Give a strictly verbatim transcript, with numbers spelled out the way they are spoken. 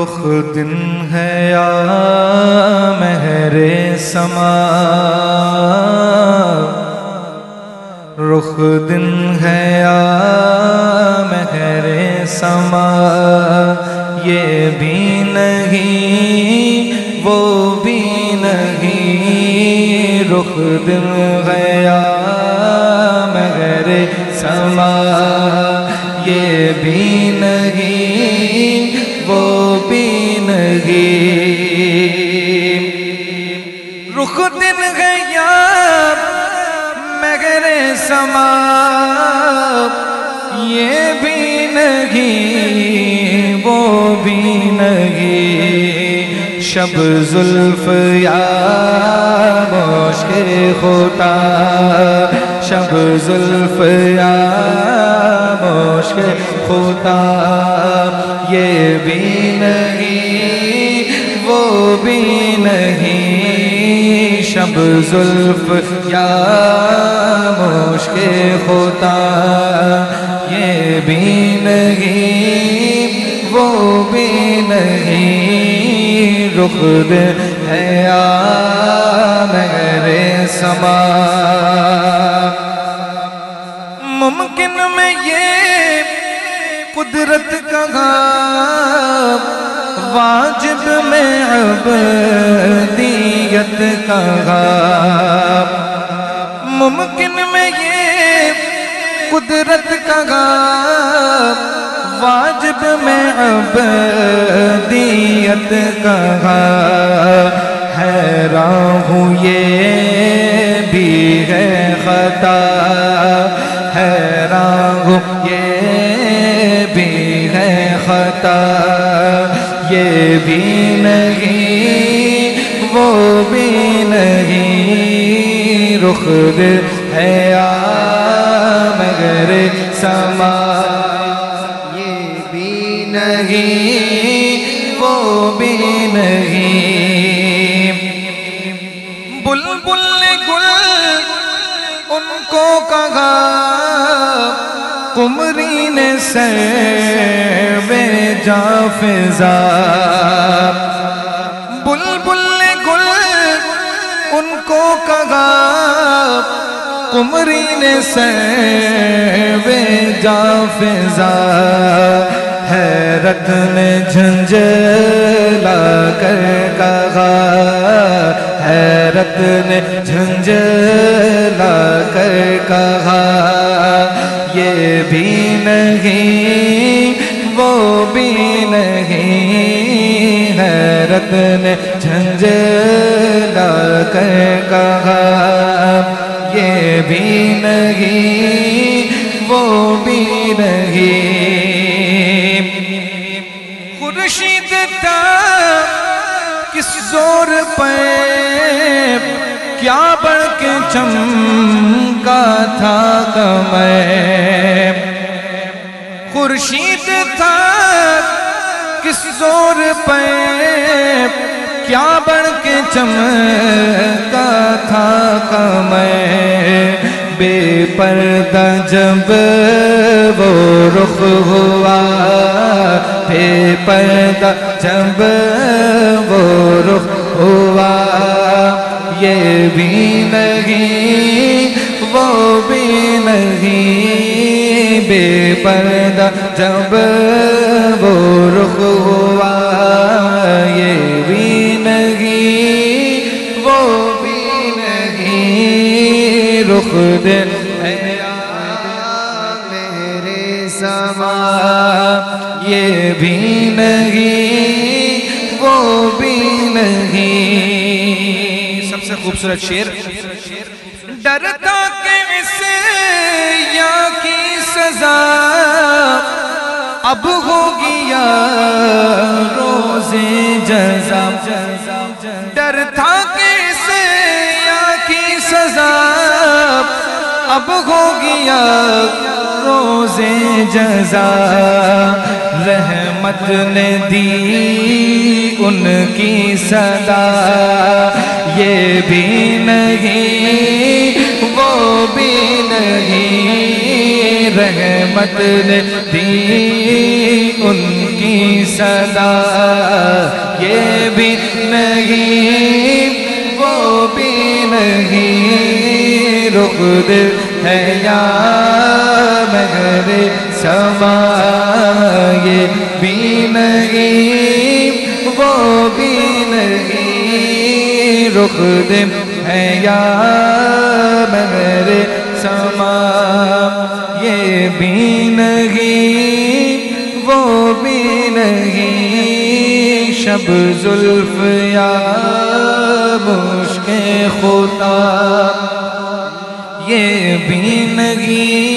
رخ دن ہے یا مہر سما، رخ دن ہے یا مہر سما، یہ بھی نہیں وہ بھی نہیں، رخ دن ہے یا مہر سما، یہ بھی نہیں وہ بھی نہیں، رخ دن ہے یا مہر سما، یہ بھی نہیں وہ بھی نہیں، شب زلف یا مشک خدا، شب زلف یا مشک خدا، یہ بھی نہیں وہ بھی نہیں، شب زلف یا مشک خدا، یہ بھی نہیں وہ بھی نہیں، رخ دن ہے یا مہر سما۔ ممکن میں یہ قدرت کا غاب، واجب میں عبدیت کا غاب، ممکن میں یہ قدرت کا غاب، واجب میں عبدیت کا غاب، حیران ہوں یہ بھی ہے خطا، حیران ہوں یہ بھی ہے خطا، یہ بھی نہیں وہ بھی نہیں، رخ دن ہے یا مہر سما، یہ بھی نہیں وہ بھی نہیں، بلبل نے گل ان کو کہا، قمری نے سیب جاں فضا، بلبل نے گل ان کو کہا، قمری نے سیب جاں فضا، حیرت نے جھنجھلا کر کہا، حیرت نے جھنجھلا کر کہا، یہ بھی نہیں وہ بھی نہیں، حیرت نے جھنجھلا کر کہا، یہ بھی نہیں وہ بھی نہیں، خورشید تھا کس زور پہ کیا بڑھ کے چمکا تھا قمر، خورشید تھا کس زور پہ کیا بڑھ کے چمکا تھا قمر، بے پردہ جب وہ رخ ہوا، بے پردہ جب وہ رخ ہوا، یہ بھی نہیں وہ بھی نہیں، بے پردہ جب وہ رخ ہوا، یہ بھی نہیں وہ بھی نہیں، رخ دن ہے یا مہر سما، یہ بھی نہیں وہ بھی نہیں، سب سے خوبصورت شعر، ڈرتا کہ اس یا کی سزا اب ہوگی یا روز جزا، ڈرتا کہ اس یا کی سزا اب ہوگی یا روز جزا، رحمت نے دی ان کی صدا، یہ بھی نہیں وہ بھی نہیں، رحمت نے دی ان کی صدا یہ بھی نہیں وہ بھی نہیں رخ دل ہے یا مہر سما یہ بھی نہیں وہ بھی نہیں رخ دل ہے یا مہر سما یہ بھی نہیں وہ بھی نہیں شب زلف یا مشک خدا یہ بھی نہیں